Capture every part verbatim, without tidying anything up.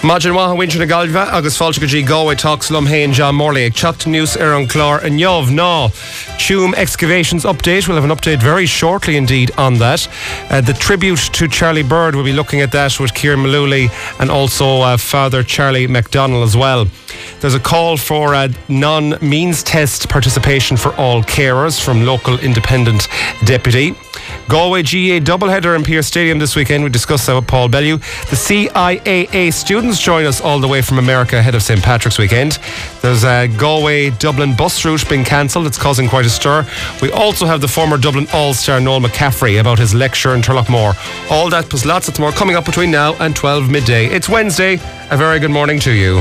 Majin Waha Winter na Galva, agus Falcha G Galway talks Lum Hain John Morley. Chat news Aaron Clar and Yov. No, Tuam excavations update. We'll have an update very shortly indeed on that. Uh, the tribute to Charlie Bird, we'll be looking at that with Kieran Malooly and also uh, Father Charlie McDonnell as well. There's a call for a non-means test participation for all carers from local independent deputy. Galway G A doubleheader in Pearse Stadium this weekend. We discussed that with Paul Bellew. The C I A A students join us all the way from America ahead of Saint Patrick's weekend. There's a Galway Dublin bus route being cancelled. It's causing quite a stir. We also have the former Dublin All-Star Noel McCaffrey about his lecture in Turlockmore. All that plus lots of more coming up between now and twelve midday. It's Wednesday. A very good morning to you.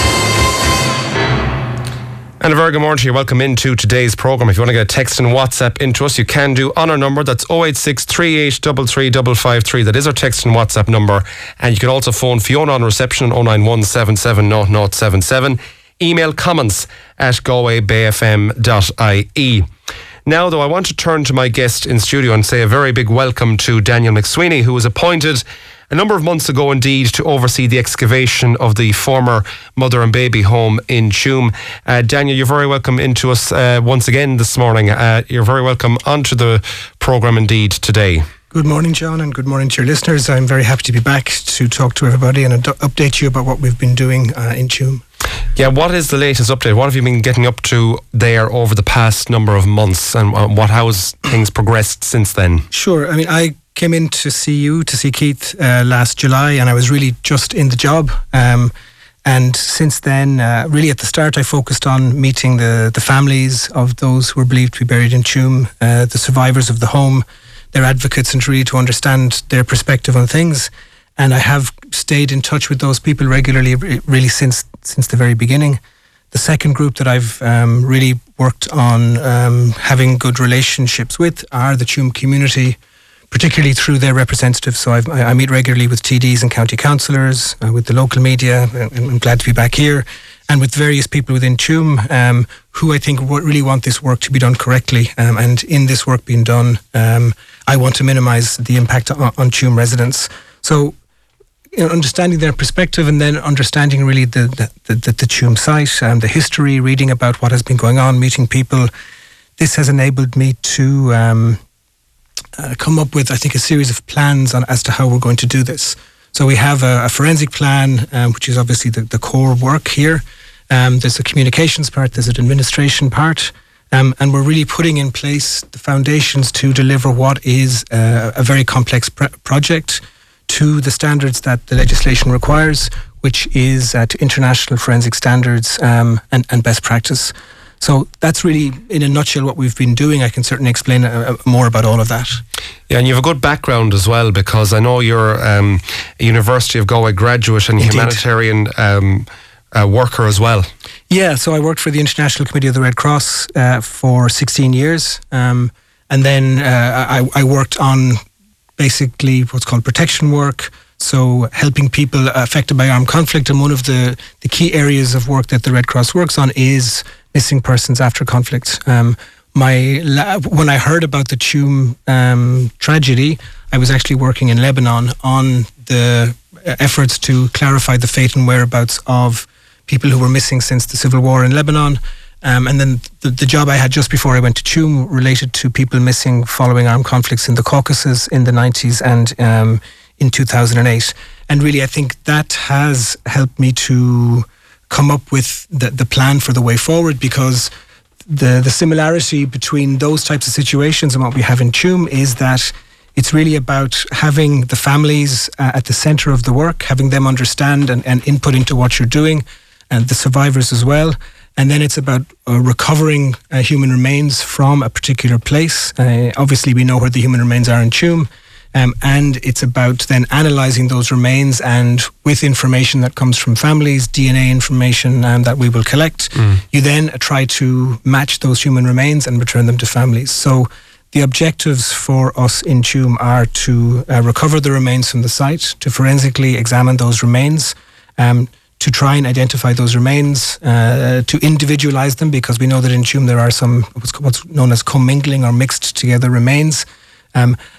And a very good morning to you. Welcome into today's programme. If you want to get a text and WhatsApp into us, you can do on our number. That's oh eight six, three eight three three, five five three. That is our text and WhatsApp number. And you can also phone Fiona on reception on oh nine one, seven seven zero zero seven seven. Email comments at galway bay f m dot i e. Now, though, I want to turn to my guest in studio and say a very big welcome to Daniel McSweeney, who was appointed a number of months ago indeed to oversee the excavation of the former mother and baby home in Tuam. Uh, Daniel, you're very welcome into us uh, once again this morning. Uh, you're very welcome onto the programme indeed today. Good morning, John, and good morning to your listeners. I'm very happy to be back to talk to everybody and ad- update you about what we've been doing uh, in Tuam. Yeah, what is the latest update? What have you been getting up to there over the past number of months, and uh, what how has things progressed since then? Sure. I mean, I came in to see you, to see Keith uh, last July, and I was really just in the job. Um, and since then, uh, really at the start, I focused on meeting the, the families of those who were believed to be buried in Tuam, uh, the survivors of the home, their advocates, and really to understand their perspective on things. And I have stayed in touch with those people regularly, really since since the very beginning. The second group that I've um, really worked on um, having good relationships with are the Tuam community, particularly through their representatives. So I've, I meet regularly with T Ds and county councillors, uh, with the local media, and I'm glad to be back here, and with various people within Tuam um, who I think really want this work to be done correctly. Um, and in this work being done, um, I want to minimise the impact on, on Tuam residents. So, you know, understanding their perspective and then understanding really the the, the, the Tuam site, um, the history, reading about what has been going on, meeting people. This has enabled me to um, uh, come up with, I think, a series of plans on as to how we're going to do this. So we have a, a forensic plan, um, which is obviously the, the core work here. Um, there's a communications part, there's an administration part, um, and we're really putting in place the foundations to deliver what is uh, a very complex pre- project to the standards that the legislation requires, which is uh, to international forensic standards um, and, and best practice. So that's really, in a nutshell, what we've been doing. I can certainly explain uh, more about all of that. Yeah, and you have a good background as well, because I know you're um, a University of Galway graduate and Indeed. humanitarian um, uh, worker as well. Yeah, so I worked for the International Committee of the Red Cross uh, for sixteen years. Um, and then uh, I, I worked on basically what's called protection work, so helping people affected by armed conflict. And one of the, the key areas of work that the Red Cross works on is missing persons after conflict. Um, my la- when I heard about the Tuam um, tragedy, I was actually working in Lebanon on the efforts to clarify the fate and whereabouts of people who were missing since the civil war in Lebanon. Um, and then the, the job I had just before I went to Tuam related to people missing following armed conflicts in the Caucasus in the nineties and um, in two thousand eight. And really, I think that has helped me to come up with the, the plan for the way forward, because the, the similarity between those types of situations and what we have in Tuam is that it's really about having the families uh, at the centre of the work, having them understand and, and input into what you're doing, and the survivors as well. And then it's about uh, recovering uh, human remains from a particular place. Uh, obviously, we know where the human remains are in Tuam. Um, and it's about then analysing those remains, and with information that comes from families, D N A information um, that we will collect, mm. you then try to match those human remains and return them to families. So the objectives for us in Tuam are to uh, recover the remains from the site, to forensically examine those remains, um, to try and identify those remains, uh, to individualise them, because we know that in Tuam there are some what's, what's known as commingling or mixed together remains, um,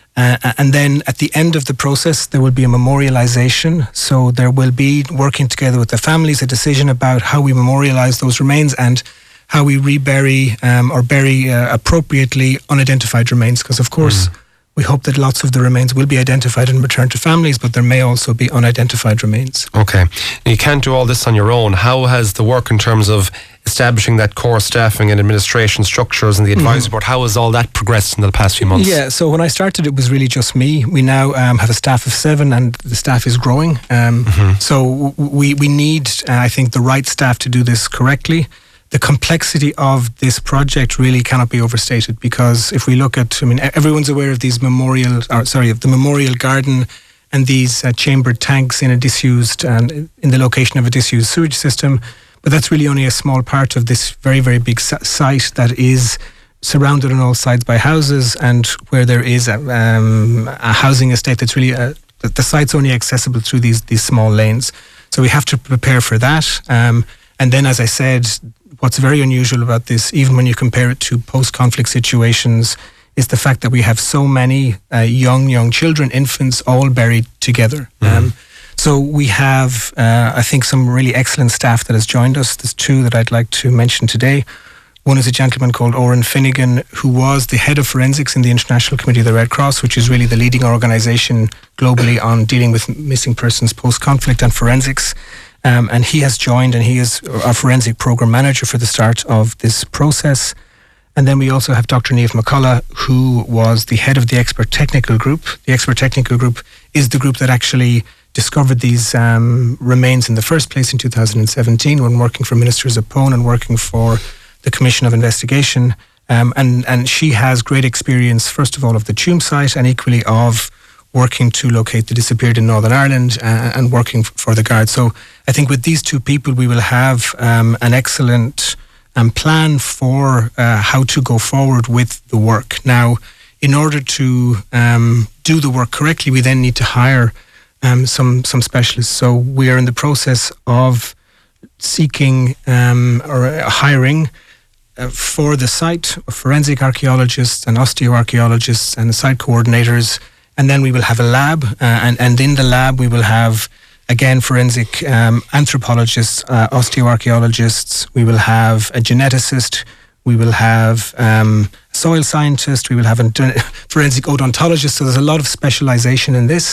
Uh, and then at the end of the process, there will be a memorialization. So there will be, working together with the families, a decision about how we memorialize those remains and how we rebury um, or bury uh, appropriately unidentified remains. Because, of course, mm. we hope that lots of the remains will be identified and returned to families, but there may also be unidentified remains. Okay. You can't do all this on your own. How has the work in terms of establishing that core staffing and administration structures and the advisory mm. board, how has all that progressed in the past few months? Yeah, so when I started, it was really just me. We now um, have a staff of seven and the staff is growing. Um, mm-hmm. So we, we need, uh, I think, the right staff to do this correctly. The complexity of this project really cannot be overstated, because if we look at, I mean, everyone's aware of these memorial, or sorry, of the memorial garden and these uh, chambered tanks in a disused, and in the location of a disused sewage system. But that's really only a small part of this very, very big site that is surrounded on all sides by houses, and where there is a, um, a housing estate that's really, a, the site's only accessible through these, these small lanes. So we have to prepare for that. Um, and then, as I said, what's very unusual about this, even when you compare it to post-conflict situations, is the fact that we have so many uh, young, young children, infants, all buried together. Mm-hmm. Um, so we have, uh, I think, some really excellent staff that has joined us. There's two that I'd like to mention today. One is a gentleman called Oren Finnegan, who was the head of forensics in the International Committee of the Red Cross, which is really the leading organisation globally on dealing with missing persons post-conflict and forensics. Um, and he has joined, and he is our forensic program manager for the start of this process. And then we also have Doctor Niamh McCullough, who was the head of the expert technical group. The expert technical group is the group that actually discovered these um, remains in the first place in two thousand seventeen, when working for Minister Zappone and working for the Commission of Investigation. Um, and, and she has great experience, first of all, of the Tuam site, and equally of working to locate the disappeared in Northern Ireland uh, and working f- for the Guard. So I think with these two people, we will have um, an excellent um, plan for uh, how to go forward with the work. Now, in order to um, do the work correctly, we then need to hire um, some some specialists. So we are in the process of seeking um, or uh, hiring uh, for the site forensic archaeologists and osteoarchaeologists and site coordinators. And then we will have a lab, uh, and, and in the lab we will have, again, forensic um, anthropologists, uh, osteoarchaeologists. We will have a geneticist. We will have um, a soil scientist. We will have a forensic odontologist. So there's a lot of specialization in this.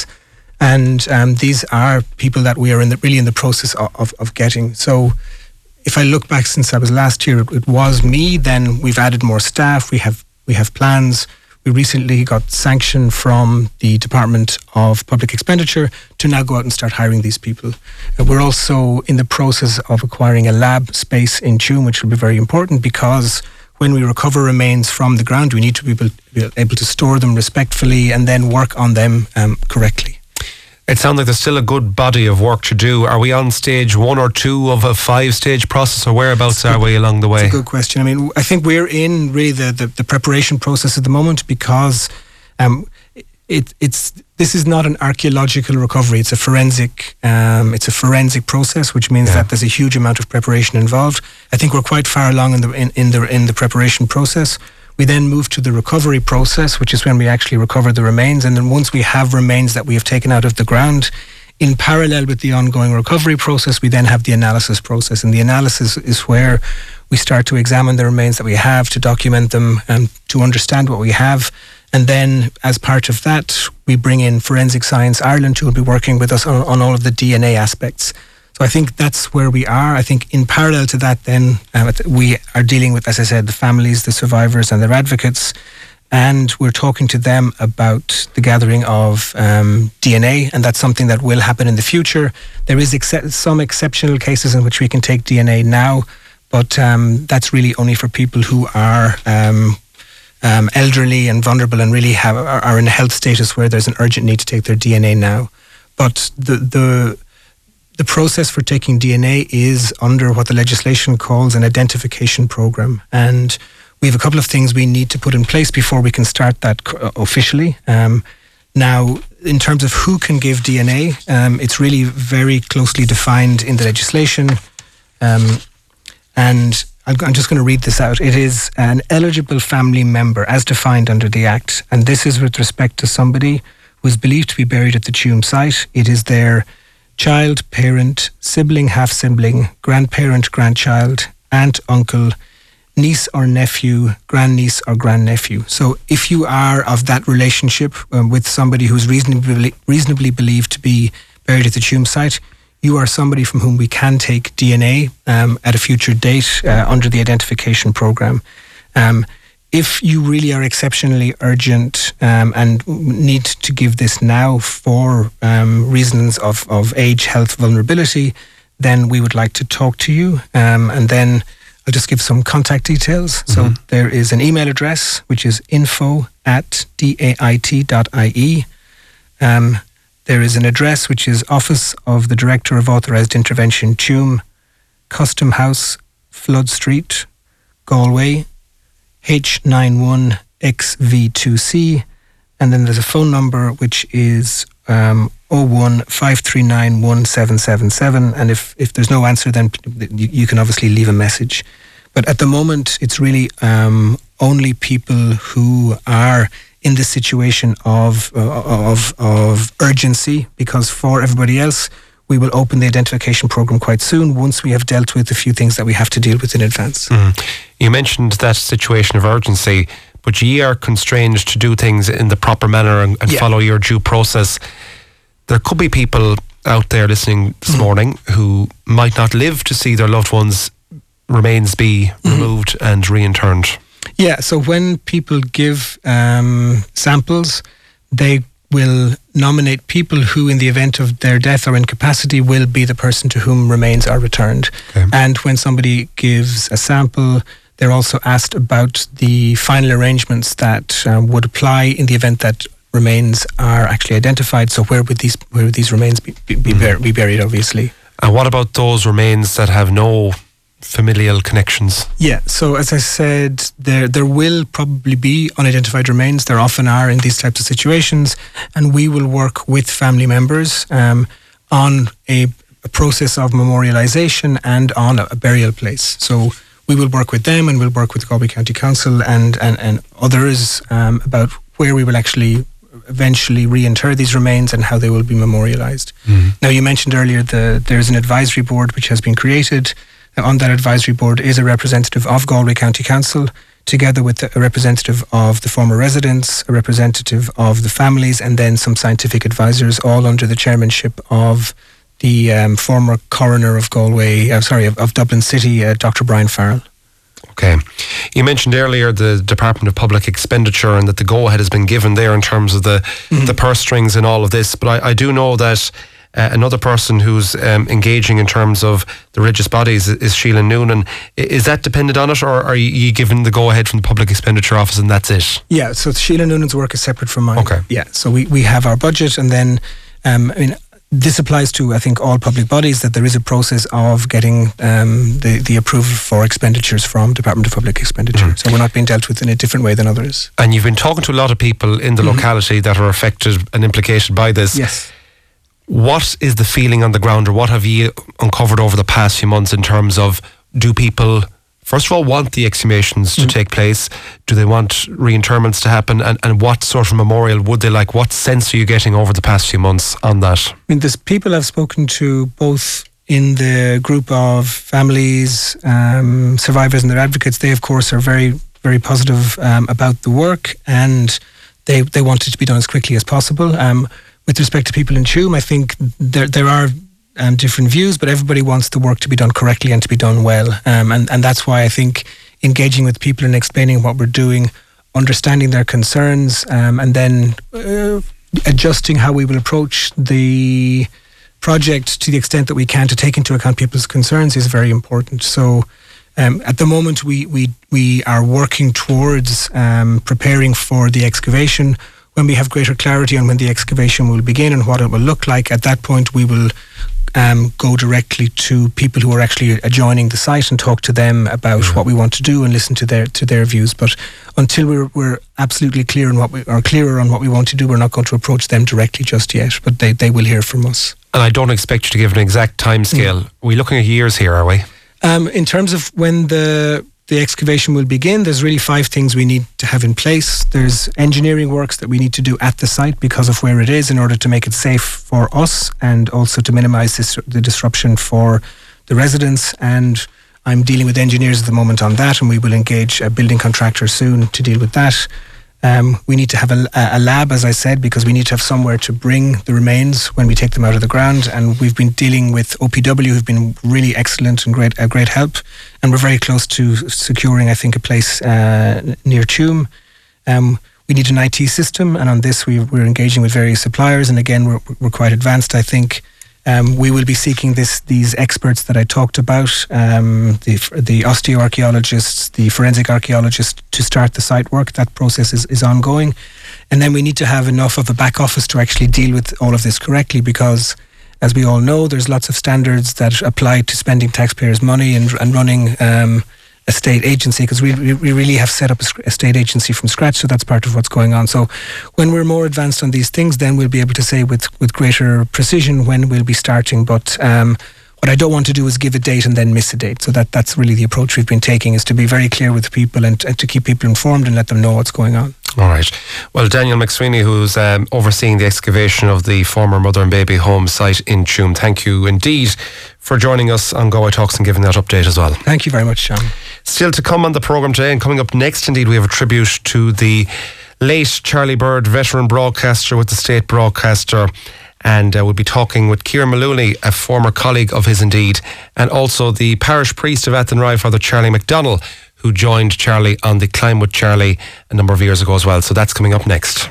And um, these are people that we are in the, really in the process of, of, of getting. So if I look back since I was last here, it, it was me. Then we've added more staff. We have we have plans. We recently got sanction from the Department of Public Expenditure to now go out and start hiring these people. Uh, we're also in the process of acquiring a lab space in Tuam, which will be very important, because when we recover remains from the ground, we need to be able, be able to store them respectfully and then work on them um, correctly. It sounds like there's still a good body of work to do. Are we on stage one or two of a five-stage process, or whereabouts are we along the way? It's a good question. I mean, I think we're in really the, the, the preparation process at the moment, because um, it, it's this is not an archaeological recovery. It's a forensic um, it's a forensic process, which means yeah. that there's a huge amount of preparation involved. I think we're quite far along in the in, in the in the preparation process. We then move to the recovery process, which is when we actually recover the remains. And then once we have remains that we have taken out of the ground, in parallel with the ongoing recovery process, we then have the analysis process. And the analysis is where we start to examine the remains that we have, to document them and to understand what we have. And then as part of that, we bring in Forensic Science Ireland, who will be working with us on, on all of the D N A aspects. So I think that's where we are. I think in parallel to that, then uh, we are dealing with, as I said, the families, the survivors and their advocates. And we're talking to them about the gathering of um, D N A, and that's something that will happen in the future. There is ex- some exceptional cases in which we can take D N A now, but um, that's really only for people who are um, um, elderly and vulnerable and really have are, are in a health status where there's an urgent need to take their D N A now. But the the The process for taking D N A is under what the legislation calls an identification program. And we have a couple of things we need to put in place before we can start that officially. Um, now, in terms of who can give D N A, um, it's really very closely defined in the legislation. Um, and I'm just going to read this out. It is an eligible family member as defined under the Act, and this is with respect to somebody who is believed to be buried at the Tuam site. It is their child, parent, sibling, half-sibling, grandparent, grandchild, aunt, uncle, niece or nephew, grandniece or grandnephew. So if you are of that relationship um, with somebody who's reasonably, reasonably believed to be buried at the Tuam site, you are somebody from whom we can take D N A um, at a future date uh, under the identification program. Um, if you really are exceptionally urgent um, and need to give this now for um, reasons of, of age, health, vulnerability, then we would like to talk to you. Um, and then I'll just give some contact details. Mm-hmm. So there is an email address, which is info at dait dot I E. Um, There is an address which is Office of the Director of Authorised Intervention, Tuam, Custom House, Flood Street, Galway, H nine one X V two C. And then there's a phone number which is um, oh one five three nine one seven seven seven. And if, if there's no answer, then you, you can obviously leave a message. But at the moment, it's really um, only people who are in this situation of, uh, of of urgency, because for everybody else, we will open the identification program quite soon once we have dealt with a few things that we have to deal with in advance. Mm. You mentioned that situation of urgency, but ye are constrained to do things in the proper manner and, and yeah. follow your due process. There could be people out there listening this mm. morning who might not live to see their loved ones' remains be mm. removed and reinterred. Yeah, so when people give um, samples, they will nominate people who, in the event of their death or incapacity, will be the person to whom remains are returned. Okay. And when somebody gives a sample, they're also asked about the final arrangements that um, would apply in the event that remains are actually identified. So where would these where would these remains be, be, be, mm. bur- be buried, obviously. And what about those remains that have no familial connections? Yeah, so as I said, there there will probably be unidentified remains. There often are in these types of situations, and we will work with family members um, on a, a process of memorialisation and on a, a burial place. So we will work with them, and we'll work with the Galway County Council and, and, and others um, about where we will actually eventually reinter these remains and how they will be memorialised. Mm-hmm. Now, you mentioned earlier the there's an advisory board which has been created. On that advisory board is a representative of Galway County Council, together with a representative of the former residents, a representative of the families, and then some scientific advisors, all under the chairmanship of the um, former coroner of Galway, uh, sorry, of, of Dublin City, uh, Doctor Brian Farrell. Okay. You mentioned earlier the Department of Public Expenditure and that the go-ahead has been given there in terms of the, mm-hmm. the purse strings and all of this, but I, I do know that Uh, another person who's um, engaging in terms of the religious bodies is Sheila Noonan. Is that dependent on it, or are you given the go-ahead from the Public Expenditure Office and that's it? Yeah, so Sheila Noonan's work is separate from mine. Okay. Yeah, so we, we have our budget, and then, um, I mean, this applies to, I think, all public bodies, that there is a process of getting um, the, the approval for expenditures from Department of Public Expenditure. Mm-hmm. So we're not being dealt with in a different way than others. And you've been talking to a lot of people in the mm-hmm. locality that are affected and implicated by this. Yes. What is the feeling on the ground, or what have you uncovered over the past few months in terms of, do people, first of all, want the exhumations to mm. take place? Do they want reinterments to happen? And, and what sort of memorial would they like? What sense are you getting over the past few months on that? I mean, there's people I've spoken to both in the group of families, um, survivors and their advocates. They, of course, are very, very positive um, about the work, and they, they want it to be done as quickly as possible. Um, With respect to people in Tuam, I think there there are um, different views, but everybody wants the work to be done correctly and to be done well. Um, and, and that's why I think engaging with people and explaining what we're doing, understanding their concerns, um, and then uh, adjusting how we will approach the project to the extent that we can to take into account people's concerns is very important. So um, at the moment, we, we, we are working towards um, preparing for the excavation. When we have greater clarity on when the excavation will begin and what it will look like, at that point we will um, go directly to people who are actually adjoining the site and talk to them about mm-hmm. what we want to do and listen to their to their views. But until we're we're absolutely clear on what we are clearer on what we want to do, we're not going to approach them directly just yet. But they, they will hear from us. And I don't expect you to give an exact time scale. Mm. Are we looking at years here, are we? Um, in terms of when the the excavation will begin, there's really five things we need to have in place. There's engineering works that we need to do at the site because of where it is in order to make it safe for us and also to minimise this, the disruption for the residents. And I'm dealing with engineers at the moment on that, and we will engage a building contractor soon to deal with that. Um, we need to have a, a lab, as I said, because we need to have somewhere to bring the remains when we take them out of the ground. And we've been dealing with O P W, who've been really excellent and great, a great help. And we're very close to securing, I think, a place uh, near Tuam. Um, we need an I T system, and on this we, we're engaging with various suppliers. And again, we're, we're quite advanced, I think. Um, we will be seeking this, these experts that I talked about, um, the, the osteoarchaeologists, the forensic archaeologists, to start the site work. That process is, is ongoing. And then we need to have enough of a back office to actually deal with all of this correctly, because, as we all know, there's lots of standards that apply to spending taxpayers' money and, and running um, a state agency, because we, we really have set up a state agency from scratch, so that's part of what's going on. So when we're more advanced on these things, then we'll be able to say with, with greater precision when we'll be starting. But um, what I don't want to do is give a date and then miss a date. So that, that's really the approach we've been taking, is to be very clear with people and, and to keep people informed and let them know what's going on. All right. Well, Daniel McSweeney, who's um, overseeing the excavation of the former mother and baby home site in Tuam, thank you indeed for joining us on Galway Talks and giving that update as well. Thank you very much, Sean. Still to come on the programme today, and coming up next, indeed, we have a tribute to the late Charlie Bird, veteran broadcaster with the state broadcaster. And uh, we'll be talking with Ciaran Maloney, a former colleague of his indeed, and also the parish priest of Athenry, Father Charlie McDonnell, who joined Charlie on the Climb with Charlie a number of years ago as well. So that's coming up next.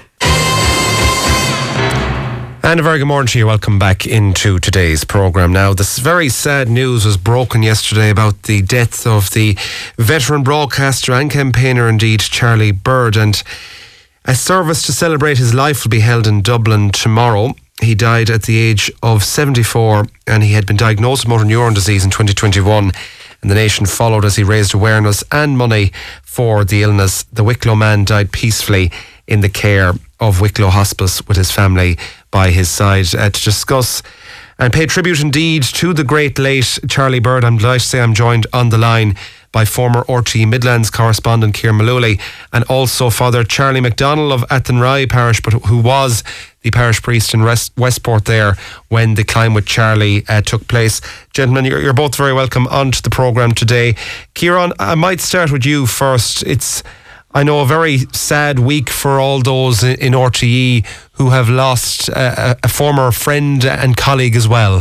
And a very good morning to you. Welcome back into today's programme. Now, this very sad news was broken yesterday about the death of the veteran broadcaster and campaigner indeed, Charlie Bird. And a service to celebrate his life will be held in Dublin tomorrow. He died at the age of seventy-four, and he had been diagnosed with motor neuron disease in twenty twenty-one. And the nation followed as he raised awareness and money for the illness. The Wicklow man died peacefully in the care of Wicklow Hospice with his family by his side. Uh, to discuss and pay tribute indeed to the great late Charlie Bird, I'm delighted to say I'm joined on the line by former R T E Midlands correspondent Ciaran Maloney, and also Father Charlie McDonnell of Athenry Parish, but who was the parish priest in West, Westport there when the Climb with Charlie uh, took place. Gentlemen, you're, you're both very welcome onto the programme today. Ciaran, I might start with you first. It's, I know, a very sad week for all those in, in R T E who have lost a, a former friend and colleague as well.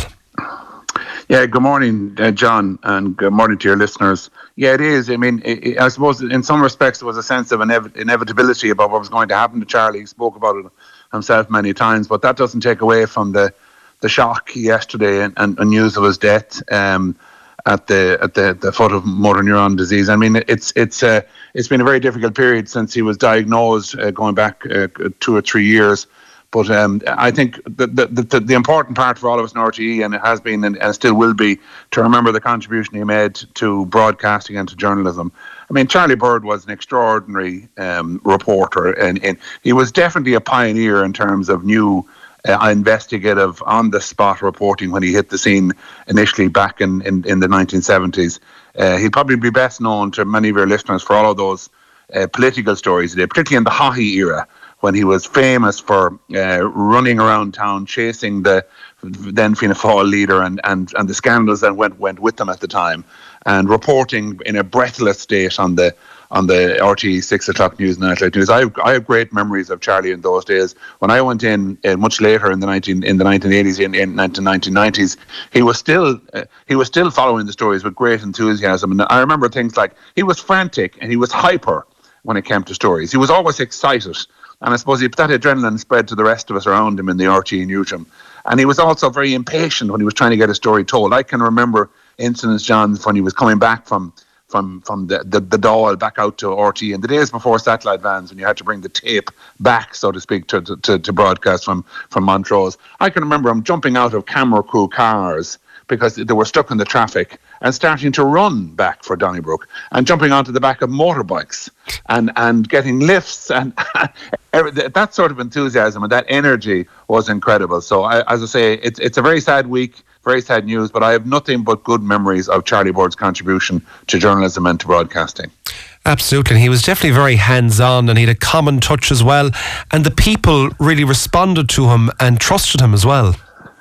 Yeah, good morning, uh, John, and good morning to your listeners. Yeah, it is. I mean, it, it, I suppose in some respects there was a sense of inev- inevitability about what was going to happen to Charlie. He spoke about it himself many times, but that doesn't take away from the, the shock yesterday and, and, and news of his death um, at the at the, the foot of motor neuron disease. I mean, it's it's uh, it's been a very difficult period since he was diagnosed, uh, going back uh, two or three years. But um, I think the, the, the, the important part for all of us in R T E, and it has been and, and still will be, to remember the contribution he made to broadcasting and to journalism. I mean, Charlie Bird was an extraordinary um, reporter, and, and he was definitely a pioneer in terms of new uh, investigative, on-the-spot reporting when he hit the scene initially back in, in, in the nineteen seventies. Uh, he'd probably be best known to many of your listeners for all of those uh, political stories he did, particularly in the Haughey era, when he was famous for uh, running around town chasing the then Fianna Fáil leader and, and, and the scandals that went went with them at the time, and reporting in a breathless state on the on the R T E six o'clock news and nightlight news. I have, I have great memories of Charlie in those days. When I went in uh, much later in the nineteen in the nineteen eighties, in, in the nineteen nineties, he was still uh, he was still following the stories with great enthusiasm. And I remember things like he was frantic and he was hyper when it came to stories. He was always excited. And I suppose that adrenaline spread to the rest of us around him in the R T E newsroom. And he was also very impatient when he was trying to get a story told. I can remember incidents, John, when he was coming back from from from the, the, the Dáil back out to R T E in the days before satellite vans, when you had to bring the tape back, so to speak, to to, to broadcast from, from Montrose. I can remember him jumping out of camera crew cars because they were stuck in the traffic, and starting to run back for Donnybrook and jumping onto the back of motorbikes and, and getting lifts and that sort of enthusiasm and that energy was incredible. So I, as I say, it's it's a very sad week, very sad news, but I have nothing but good memories of Charlie Bird's contribution to journalism and to broadcasting. Absolutely, and he was definitely very hands-on, and he had a common touch as well, and the people really responded to him and trusted him as well.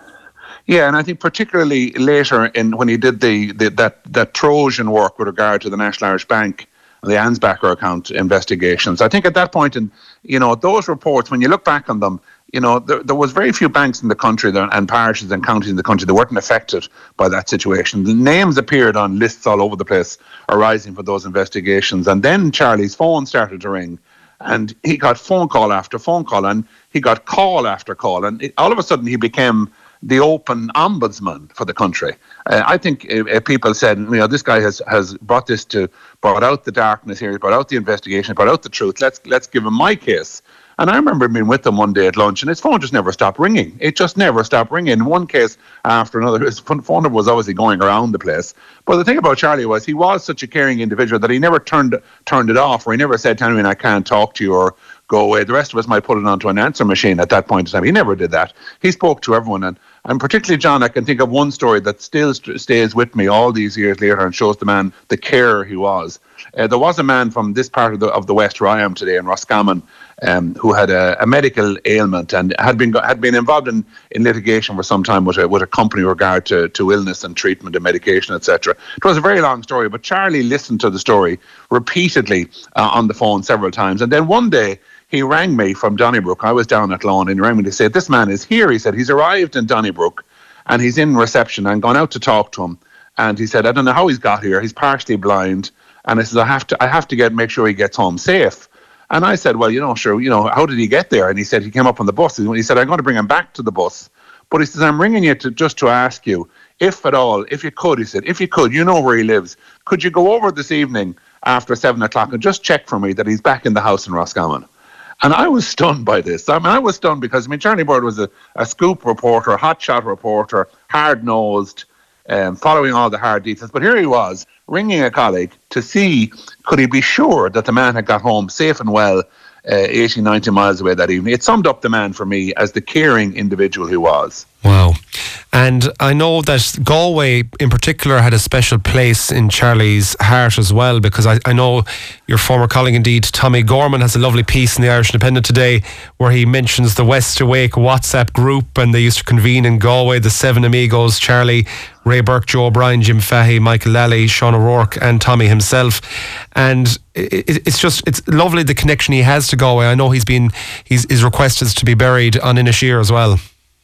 Yeah, and I think particularly later in when he did the, the that that Trojan work with regard to the National Irish Bank, the Ansbacher account investigations. I think at that point, in you know those reports, when you look back on them, you know there, there was very few banks in the country that, and parishes and counties in the country that weren't affected by that situation. The names appeared on lists all over the place arising for those investigations, and then Charlie's phone started to ring. And he got phone call after phone call, and he got call after call, and it, all of a sudden he became the open ombudsman for the country. Uh, I think uh, people said, you know, this guy has, has brought this to, brought out the darkness here, brought out the investigation, brought out the truth. Let's let's give him my case. And I remember being with him one day at lunch, and his phone just never stopped ringing. It just never stopped ringing. In one case after another, his phone number was obviously going around the place. But the thing about Charlie was he was such a caring individual that he never turned turned it off, or he never said to anyone, I can't talk to you, or go away. The rest of us might put it onto an answer machine at that point in time. He never did that. He spoke to everyone. And, and particularly, John, I can think of one story that still st- stays with me all these years later and shows the man the carer he was. Uh, there was a man from this part of the of the West where I am today in Roscommon um, who had a, a medical ailment and had been had been involved in, in litigation for some time with a, with a company with regard to, to illness and treatment and medication, et cetera. It was a very long story, but Charlie listened to the story repeatedly uh, on the phone several times. And then one day, he rang me from Donnybrook. I was down at Lawn, and he rang me to say, this man is here. He said, he's arrived in Donnybrook and he's in reception. I'm gone out to talk to him. And he said, I don't know how he's got here. He's partially blind. And I said, I have to I have to get make sure he gets home safe. And I said, well, you know, sure, you know, how did he get there? And he said, he came up on the bus. He said, I'm going to bring him back to the bus. But he says, I'm ringing you to just to ask you, if at all, if you could, he said, if you could, you know where he lives. Could you go over this evening after seven o'clock and just check for me that he's back in the house in Roscommon? And I was stunned by this. I mean, I was stunned because, I mean, Charlie Bird was a, a scoop reporter, a hotshot reporter, hard-nosed, um, following all the hard details. But here he was, ringing a colleague to see, could he be sure that the man had got home safe and well, uh, eighty, ninety miles away that evening. It summed up the man for me as the caring individual he was. Wow. And I know that Galway in particular had a special place in Charlie's heart as well, because I, I know your former colleague indeed, Tommy Gorman, has a lovely piece in the Irish Independent today where he mentions the West Awake WhatsApp group, and they used to convene in Galway, the seven amigos, Charlie, Ray Burke, Joe O'Brien, Jim Fahey, Michael Lally, Sean O'Rourke and Tommy himself. And it, it's just, it's lovely the connection he has to Galway. I know he's been, he's, his request is to be buried on Inisheer as well.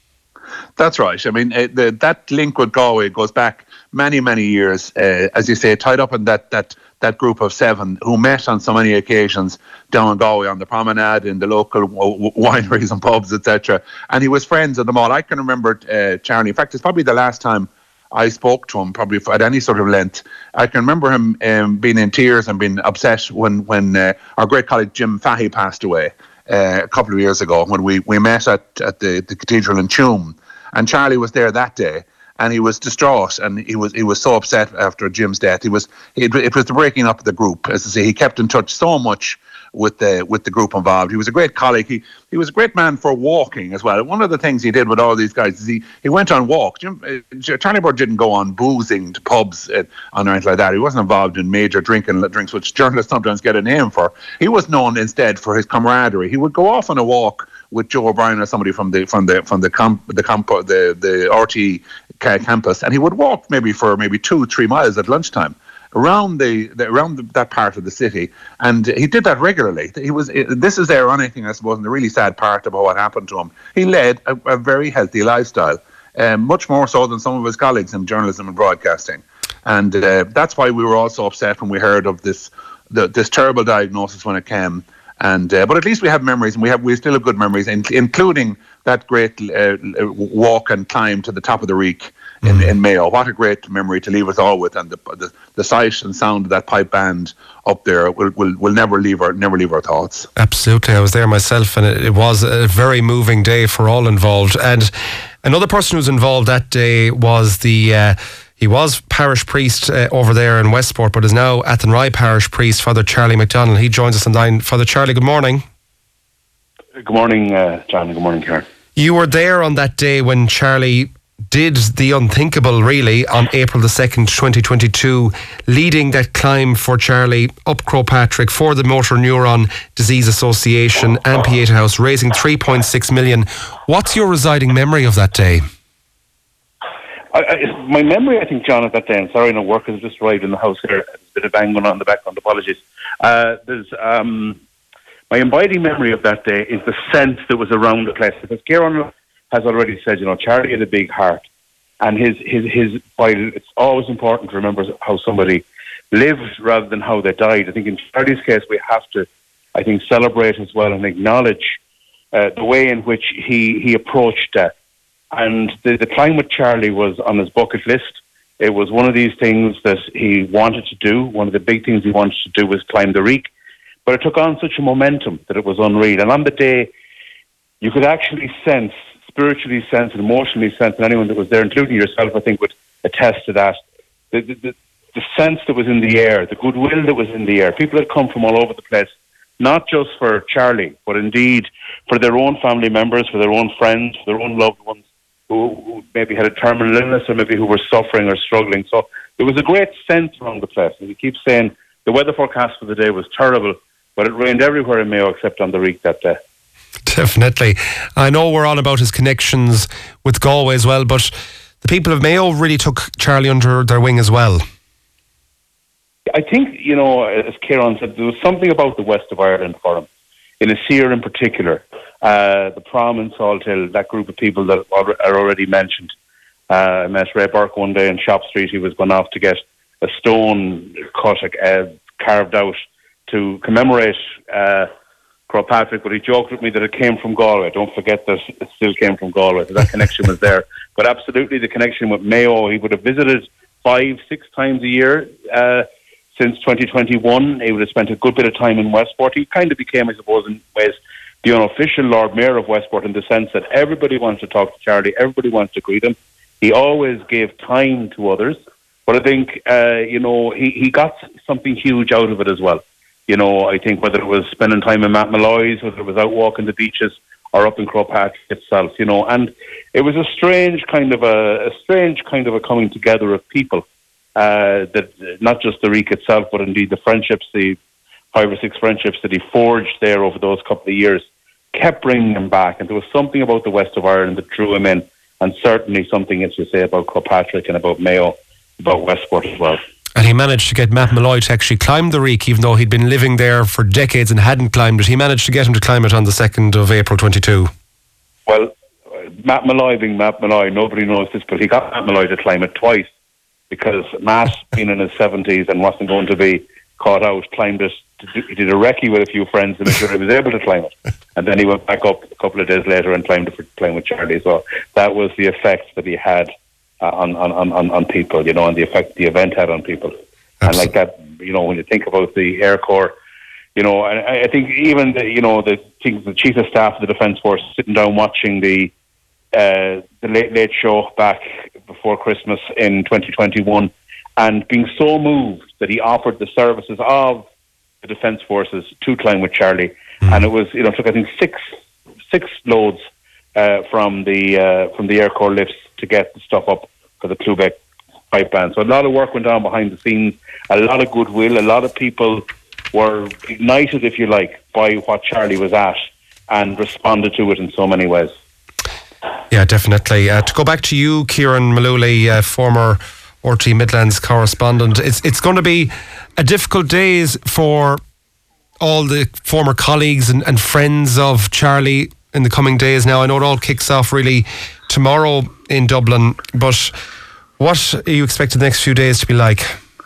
That's right. I mean, uh, the, that link with Galway goes back many, many years, uh, as you say, tied up in that that that group of seven who met on so many occasions down in Galway on the promenade, in the local w- wineries and pubs, et cetera. And he was friends of them all. I can remember uh, Charlie. In fact, it's probably the last time I spoke to him, probably at any sort of length. I can remember him um, being in tears and being upset when when uh, our great colleague Jim Fahey passed away uh, a couple of years ago, when we, we met at, at the, the cathedral in Tuam. And Charlie was there that day, and he was distraught, and he was he was so upset after Jim's death. He was it, it was the breaking up of the group. As I say, he kept in touch so much with the with the group involved. He was a great colleague. He he was a great man for walking as well. One of the things he did with all these guys is he, he went on walks. Jim, uh, Charlie Bird didn't go on boozing to pubs uh, or anything like that. He wasn't involved in major drinking drinks, which journalists sometimes get a name for. He was known instead for his camaraderie. He would go off on a walk with Joe O'Brien or somebody from the from the from the camp the camp the the R T E campus, and he would walk maybe for maybe two three miles at lunchtime around the, the around the, that part of the city, and he did that regularly. He was this is the ironic thing, I suppose, and the really sad part about what happened to him. He led a, a very healthy lifestyle, um, much more so than some of his colleagues in journalism and broadcasting, and uh, that's why we were all so upset when we heard of this the, this terrible diagnosis when it came. And uh, but at least we have memories, and we have we still have good memories, in, including that great uh, walk and climb to the top of the Reek in, mm. in Mayo. What a great memory to leave us all with, and the the, the sight and sound of that pipe band up there will will, will never leave our never leave our thoughts. Absolutely, I was there myself, and it, it was a very moving day for all involved. And another person who was involved that day was the. Uh, He was parish priest uh, over there in Westport, but is now Athenry parish priest, Father Charlie McDonald. He joins us on line. Father Charlie, good morning. Good morning, uh, John. Good morning, Karen. You were there on that day when Charlie did the unthinkable, really, on April the second, twenty twenty-two, leading that climb for Charlie up Croagh Patrick for the Motor Neuron Disease Association and Pieta House, raising three point six million. What's your residing memory of that day? I, I, my memory, I think, John, at that day, and sorry, no work has just arrived in the house here. There's a bit of bang going on in the background, apologies. Uh, there's um, my abiding memory of that day is the sense that was around the place. Because Kieran has already said, you know, Charlie had a big heart. And his, his, his, while it's always important to remember how somebody lived rather than how they died, I think in Charlie's case, we have to, I think, celebrate as well and acknowledge uh, the way in which he, he approached death. And the, the climb with Charlie was on his bucket list. It was one of these things that he wanted to do. One of the big things he wanted to do was climb the Reek. But it took on such a momentum that it was unreal. And on the day, you could actually sense, spiritually sense and emotionally sense, and anyone that was there, including yourself, I think would attest to that, the, the, the, the sense that was in the air, the goodwill that was in the air. People had come from all over the place, not just for Charlie, but indeed for their own family members, for their own friends, for their own loved ones who, who maybe had a terminal illness or maybe who were suffering or struggling. So there was a great sense around the place. And he keeps saying the weather forecast for the day was terrible, but it rained everywhere in Mayo except on the Reek that day. Definitely. I know we're on about his connections with Galway as well, but the people of Mayo really took Charlie under their wing as well. I think, you know, as Kieran said, there was something about the west of Ireland for him, in Asir in particular, uh, the Prom and Salt Hill, that group of people that are already mentioned. Uh, I met Ray Burke one day in Shop Street. He was going off to get a stone cut, uh, carved out to commemorate uh, Croagh Patrick, but he joked with me that it came from Galway. Don't forget that it still came from Galway, so that connection was there. But absolutely the connection with Mayo, he would have visited five, six times a year uh, since twenty twenty-one. He would have spent a good bit of time in Westport. He kind of became, I suppose, in ways, the unofficial Lord Mayor of Westport, in the sense that everybody wants to talk to Charlie, everybody wants to greet him. He always gave time to others, but I think, uh, you know, he, he got something huge out of it as well. You know, I think whether it was spending time in Matt Malloy's, whether it was out walking the beaches or up in Croagh Patrick itself, you know, and it was a strange kind of a, a strange kind of a coming together of people, uh, that not just the Reek itself, but indeed the friendships, the five or six friendships that he forged there over those couple of years kept bringing him back. And there was something about the west of Ireland that drew him in, and certainly something, as you say, about Croagh Patrick and about Mayo, about Westport as well. And he managed to get Matt Malloy to actually climb the Reek, even though he'd been living there for decades and hadn't climbed it. He managed to get him to climb it on the second of April twenty-two. Well, Matt Malloy being Matt Malloy, nobody knows this, but he got Matt Malloy to climb it twice, because Matt, being in his seventies and wasn't going to be caught out, climbed it. He did a recce with a few friends to make sure he was able to climb it. And then he went back up a couple of days later and climbed it for playing with Charlie. So that was the effect that he had uh, on, on, on, on people, you know, and the effect the event had on people. Absolutely. And like that, you know, when you think about the Air Corps, you know, and I think even, the, you know, the, the Chief of Staff of the Defence Force sitting down watching the uh, the Late Late Show back before Christmas in twenty twenty-one, and being so moved that he offered the services of the Defence Forces to climb with Charlie. Mm. And it was, you know, it took, I think, six six loads uh, from the uh, from the Air Corps lifts to get the stuff up for the Clubeck pipe band. So a lot of work went on behind the scenes, a lot of goodwill, a lot of people were ignited, if you like, by what Charlie was at and responded to it in so many ways. Yeah, definitely. Uh, to go back to you, Kieran Mullooly, uh, former R T Midlands correspondent, it's it's going to be a difficult days for all the former colleagues and, and friends of Charlie in the coming days now. I know it all kicks off really tomorrow in Dublin, but what are you expecting the next few days to be like?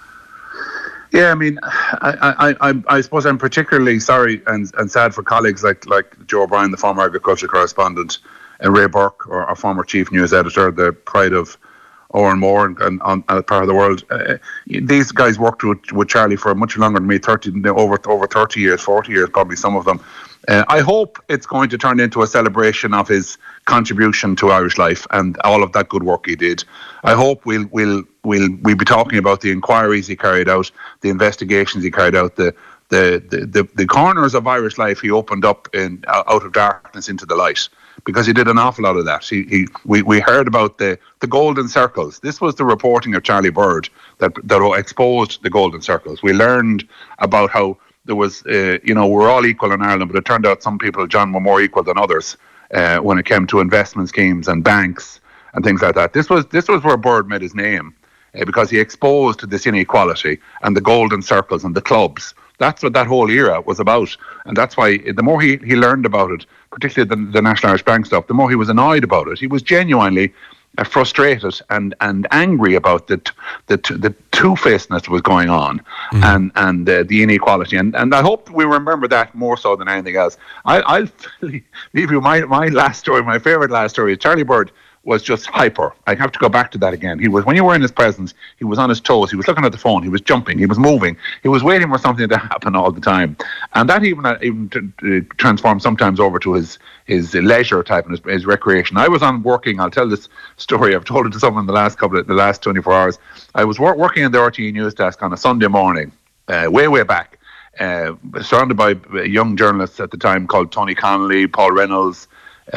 Yeah, I mean, I, I, I, I suppose I'm particularly sorry and, and sad for colleagues like like Joe O'Brien, the former agriculture correspondent, and Ray Burke, or our former chief news editor, the pride of Oran Moore and, and on that part of the world. Uh, these guys worked with, with Charlie for much longer than me, thirty over over thirty years, forty years, probably some of them. Uh, I hope it's going to turn into a celebration of his contribution to Irish life and all of that good work he did. I hope we'll we'll we'll we'll be talking about the inquiries he carried out, the investigations he carried out, the the the, the, the corners of Irish life he opened up in out of darkness into the light, because he did an awful lot of that. He, he we, we heard about the, the golden circles. This was the reporting of Charlie Bird that that exposed the golden circles. We learned about how there was, uh, you know, we're all equal in Ireland, but it turned out some people, John, were more equal than others uh, when it came to investment schemes and banks and things like that. This was this was where Bird made his name, uh, because he exposed this inequality and the golden circles and the clubs. That's what that whole era was about. And that's why the more he, he learned about it, particularly the, the National Irish Bank stuff, the more he was annoyed about it. He was genuinely uh, frustrated and, and angry about the t- the, t- the two-facedness that was going on, mm-hmm. and, and uh, the inequality. And, and I hope we remember that more so than anything else. I, I'll leave you my, my last story, my favourite last story is Charlie Bird was just hyper. I have to go back to that again. He was, when you were in his presence, he was on his toes, he was looking at the phone, he was jumping, he was moving, he was waiting for something to happen all the time. And that even uh, even t- uh, transformed sometimes over to his his leisure type and his, his recreation. I was on working, I'll tell this story, I've told it to someone in the last couple of, the last twenty-four hours. I was wor- working in the R T E news desk on a Sunday morning, uh, way, way back, uh, surrounded by young journalists at the time called Tony Connolly, Paul Reynolds,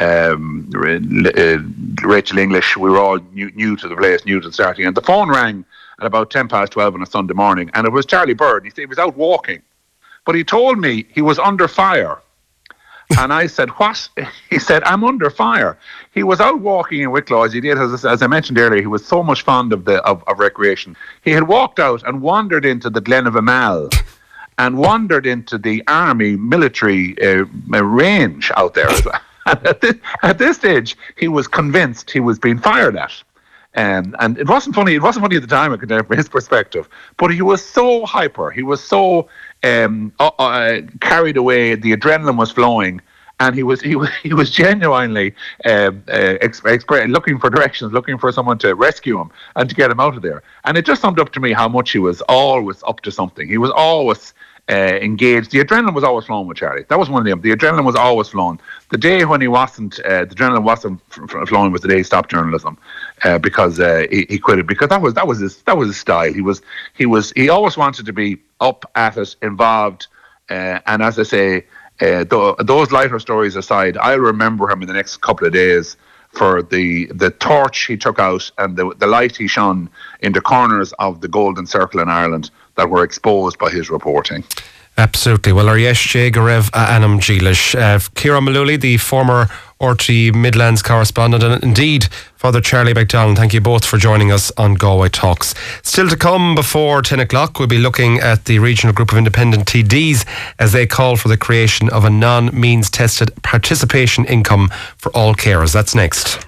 um, uh, Rachel English. We were all new, new to the place, new to the starting, and the phone rang at about ten past twelve on a Sunday morning, and it was Charlie Bird. He, he was out walking, but he told me he was under fire. And I said, what? He said, I'm under fire. He was out walking in Wicklow, as he did, as, as I mentioned earlier. He was so much fond of the of, of recreation. He had walked out and wandered into the Glen of Amal and wandered into the army military uh, range out there as well. At this, at this stage, he was convinced he was being fired at. Um, and it wasn't funny. It wasn't funny at the time, from his perspective. But he was so hyper. He was so um, uh, uh, carried away. The adrenaline was flowing, and he was he was he was genuinely um, uh, exp- exp- looking for directions, looking for someone to rescue him and to get him out of there. And it just summed up to me how much he was always up to something. He was always Uh, engaged. The adrenaline was always flowing with Charlie. That was one of them. The adrenaline was always flowing. The day when he wasn't, uh, the adrenaline wasn't f- f- flowing was the day he stopped journalism, uh, because uh, he, he quit it. Because that was that was his that was his style. He was he was he always wanted to be up at it, involved. Uh, and as I say, uh, th- those lighter stories aside, I'll remember him in the next couple of days for the the torch he took out and the the light he shone into corners of the Golden Circle in Ireland that were exposed by his reporting. Absolutely. Well, Aryesh J. Garev Anam Gilish, uh, Ciarán Mullooly, the former R T E Midlands correspondent, and indeed Father Charlie McDonald, thank you both for joining us on Galway Talks. Still to come before ten o'clock, we'll be looking at the regional group of independent T Ds as they call for the creation of a non-means tested participation income for all carers. That's next.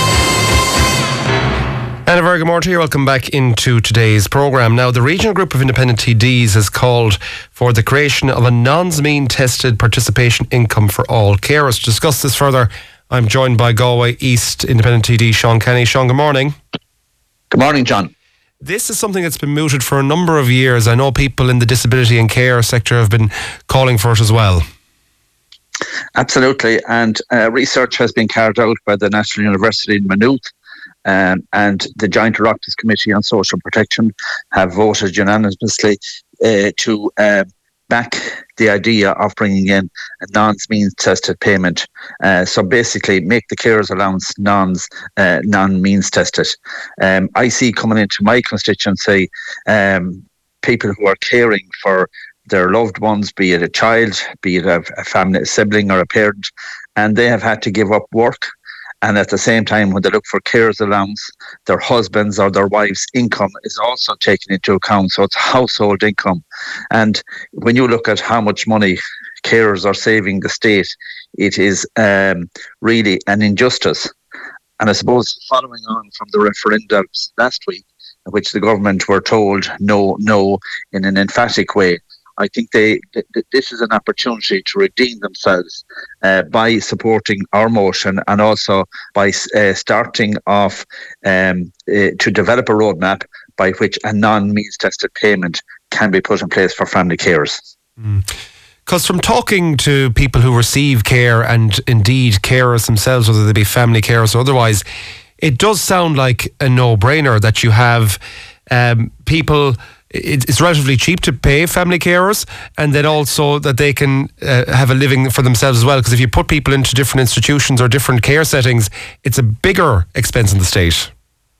And a very good morning to you. Welcome back into today's programme. Now, the regional group of independent T Ds has called for the creation of a non-means tested participation income for all carers. To discuss this further, I'm joined by Galway East independent T D Sean Kenny. Sean, good morning. Good morning, John. This is something that's been mooted for a number of years. I know people in the disability and care sector have been calling for it as well. Absolutely, and uh, research has been carried out by the National University in Maynooth, um, and the Joint Oireachtas Committee on Social Protection have voted unanimously uh, to uh, back the idea of bringing in a non-means tested payment. Uh, so basically make the carers allowance non, uh, non-means tested. Um, I see coming into my constituency um, people who are caring for their loved ones, be it a child, be it a, a family, a sibling or a parent, and they have had to give up work. And at the same time, when they look for carers allowance, their husband's or their wife's income is also taken into account. So it's household income. And when you look at how much money carers are saving the state, it is um, really an injustice. And I suppose following on from the referendums last week, in which the government were told no, no, in an emphatic way, I think they th- th- this is an opportunity to redeem themselves uh, by supporting our motion and also by uh, starting off um, uh, to develop a roadmap by which a non-means tested payment can be put in place for family carers. Mm. Because from talking to people who receive care and indeed carers themselves, whether they be family carers or otherwise, it does sound like a no-brainer that you have um, people. It's relatively cheap to pay family carers, and then also that they can uh, have a living for themselves as well. Because if you put people into different institutions or different care settings, it's a bigger expense in the state.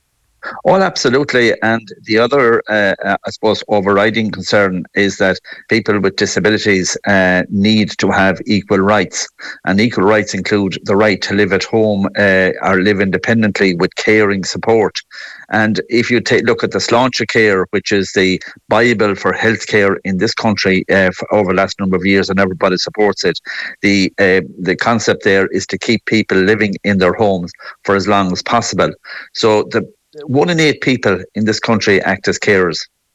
Oh, absolutely. And the other, uh, uh, I suppose, overriding concern is that people with disabilities uh, need to have equal rights. And equal rights include the right to live at home uh, or live independently with caring support. And if you take look at the Sláinte Care, which is the Bible for healthcare in this country uh, for over the last number of years, and everybody supports it, the uh, the concept there is to keep people living in their homes for as long as possible. So the one in eight people in this country act as carers.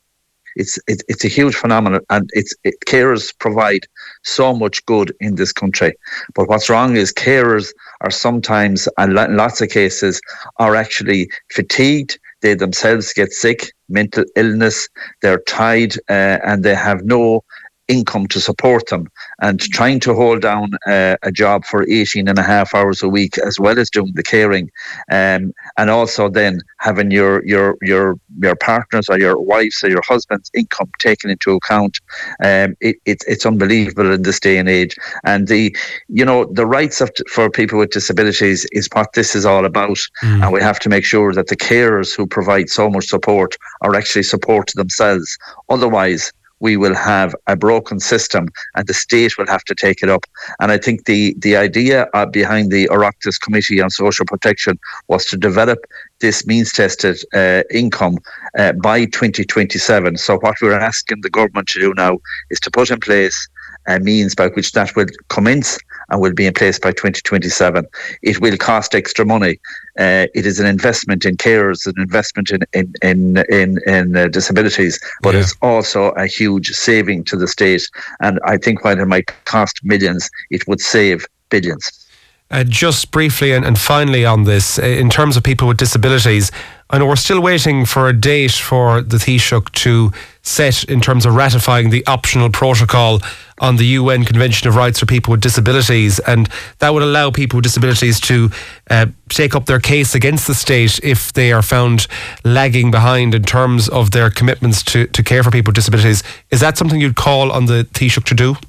It's it, it's a huge phenomenon, and it's it, carers provide so much good in this country. But what's wrong is carers are sometimes, and in lots of cases, are actually fatigued. They themselves get sick, mental illness. They're tied, uh, and they have no income to support them, and trying to hold down uh, a job for eighteen and a half hours a week as well as doing the caring, um, and also then having your your your your partners or your wife's or your husband's income taken into account. Um, it, it, it's unbelievable in this day and age. And the you know the rights of for people with disabilities is what this is all about, mm. and we have to make sure that the carers who provide so much support are actually support themselves. Otherwise, we will have a broken system, and the state will have to take it up. And I think the, the idea uh, behind the Oireachtas Committee on Social Protection was to develop this means-tested uh, income uh, by twenty twenty-seven. So what we're asking the government to do now is to put in place a means by which that will commence and will be in place by twenty twenty-seven. It will cost extra money. Uh, it is an investment in carers, an investment in in in in, in uh, disabilities, but yeah. It's also a huge saving to the state. And I think while it might cost millions, it would save billions. Uh, just briefly and, and finally on this, in terms of people with disabilities, I know we're still waiting for a date for the Taoiseach to set in terms of ratifying the optional protocol on the U N Convention of Rights for People with Disabilities, and that would allow people with disabilities to uh, take up their case against the state if they are found lagging behind in terms of their commitments to, to care for people with disabilities. Is that something you'd call on the Taoiseach to do?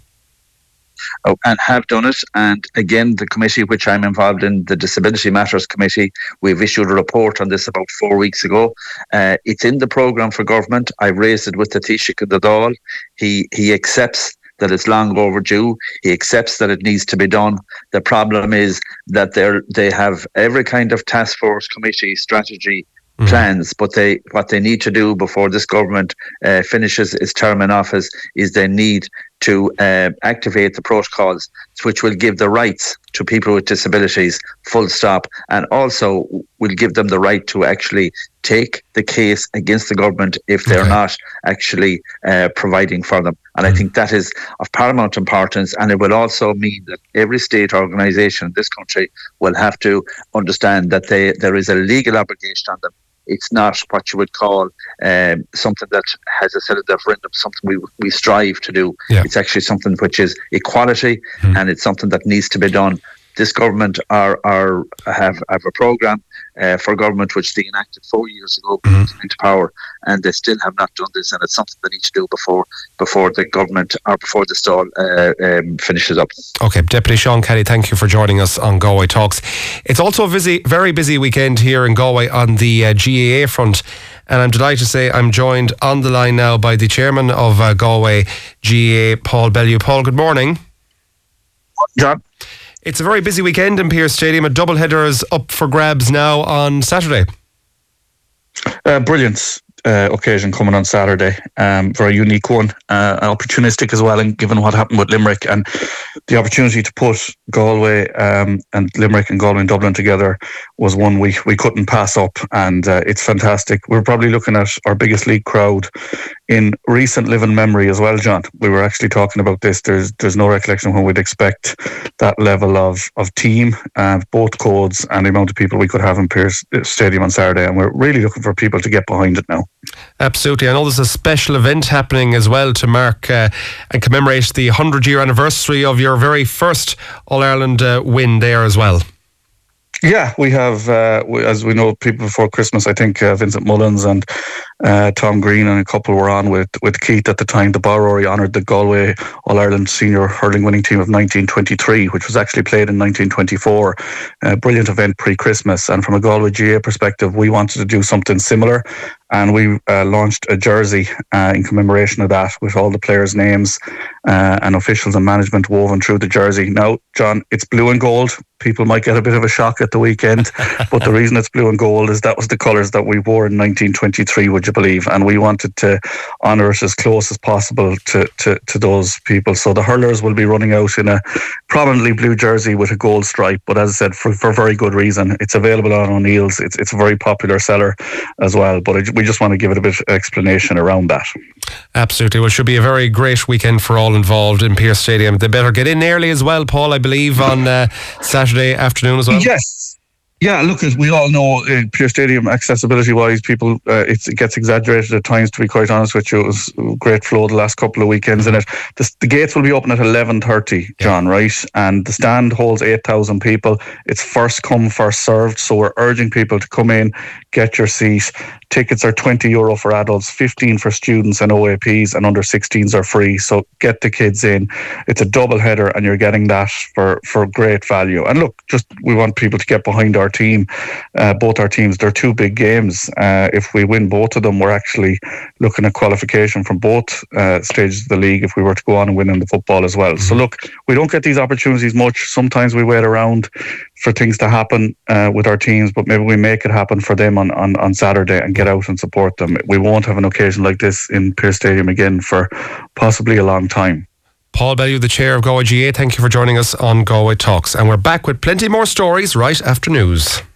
Oh, and have done it. And again, the committee which I'm involved in, the Disability Matters Committee, we've issued a report on this about four weeks ago. Uh, it's in the programme for government. I raised it with the Taoiseach in the Dáil. He he accepts that it's long overdue. He accepts that it needs to be done. The problem is that they they have every kind of task force, committee, strategy, Mm-hmm. plans, but they what they need to do before this government uh, finishes its term in office is they need to uh, activate the protocols which will give the rights to people with disabilities full stop, and also will give them the right to actually take the case against the government if they're okay. not actually uh, providing for them. And mm-hmm. I think that is of paramount importance, and it will also mean that every state organisation in this country will have to understand that they, there is a legal obligation on them. It's not what you would call um, something that has a set of referendum, something we we strive to do. Yeah. It's actually something which is equality, mm. and it's something that needs to be done. This government are are have, have a programme uh, for government which they enacted four years ago mm-hmm. into power, and they still have not done this, and it's something they need to do before before the government or before the Dáil uh, um, finishes up. Okay, Deputy Sean Kelly, thank you for joining us on Galway Talks. It's also a busy, very busy weekend here in Galway on the uh, G A A front. And I'm delighted to say I'm joined on the line now by the chairman of uh, Galway G A A, Paul Bellew. Paul, good morning. John. It's a very busy weekend in Pearse Stadium. A double header is up for grabs now on Saturday. Uh, brilliant uh, occasion coming on Saturday. Um, very unique one. Uh, opportunistic as well, and given what happened with Limerick, and the opportunity to put Galway um, and Limerick and Galway and Dublin together was one we, we couldn't pass up, and uh, it's fantastic. We're probably looking at our biggest league crowd in recent living memory as well, John. We were actually talking about this. There's there's no recollection when we'd expect that level of, of team, uh, both codes and the amount of people we could have in Pearse Stadium on Saturday. And we're really looking for people to get behind it now. Absolutely. I know there's a special event happening as well to mark uh, and commemorate the one hundred year anniversary of your very first All-Ireland uh, win there as well. Yeah, we have, uh, we, as we know, people before Christmas, I think uh, Vincent Mullins and uh, Tom Green and a couple were on with, with Keith at the time. The Barrory honoured the Galway All-Ireland senior hurling winning team of nineteen twenty-three, which was actually played in nineteen twenty-four. A brilliant event pre-Christmas. And from a Galway G A perspective, we wanted to do something similar. And we uh, launched a jersey uh, in commemoration of that, with all the players' names uh, and officials and management woven through the jersey. Now, John, it's blue and gold. People might get a bit of a shock at the weekend, but the reason it's blue and gold is that was the colours that we wore in nineteen twenty-three, would you believe? And we wanted to honour it as close as possible to, to, to those people. So the hurlers will be running out in a prominently blue jersey with a gold stripe, but as I said, for, for very good reason. It's available on O'Neill's. It's, it's a very popular seller as well, but it, we just want to give it a bit of explanation around that. Absolutely. Well, it should be a very great weekend for all involved in Pearse Stadium. They better get in early as well, Paul, I believe, on uh, Saturday afternoon as well. Yes. Yeah, look, as we all know, uh, Pearse Stadium, accessibility-wise, people, uh, it's, it gets exaggerated at times, to be quite honest with you. It was a great flow the last couple of weekends in it. The, the gates will be open at eleven thirty, John, yeah. Right? And the stand holds eight thousand people. It's first come, first served, so we're urging people to come in, get your seat. Tickets are twenty euro for adults, fifteen for students and O A Ps, and under sixteens are free. So get the kids in. It's a double header, and you're getting that for, for great value. And look, just we want people to get behind our team, uh, both our teams. They're two big games. Uh, if we win both of them, we're actually looking at qualification from both uh, stages of the league if we were to go on and win in the football as well. So look, we don't get these opportunities much. Sometimes we wait around for things to happen uh, with our teams, but maybe we make it happen for them on, on, on Saturday and get out and support them. We won't have an occasion like this in Pearse Stadium again for possibly a long time. Paul Bellew, the chair of Galway G A A, thank you for joining us on Galway Talks. And we're back with plenty more stories right after news.